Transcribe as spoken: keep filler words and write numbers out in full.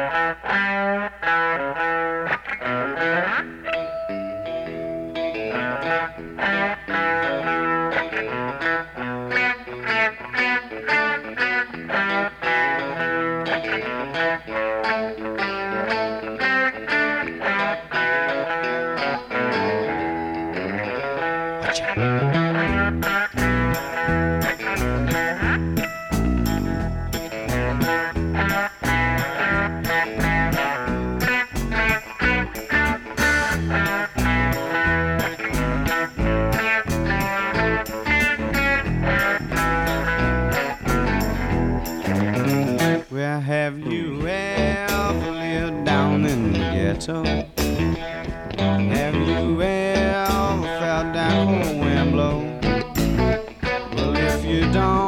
Well, have you ever lived down in the ghetto? Have you ever felt that cold wind blow? Well, if you don't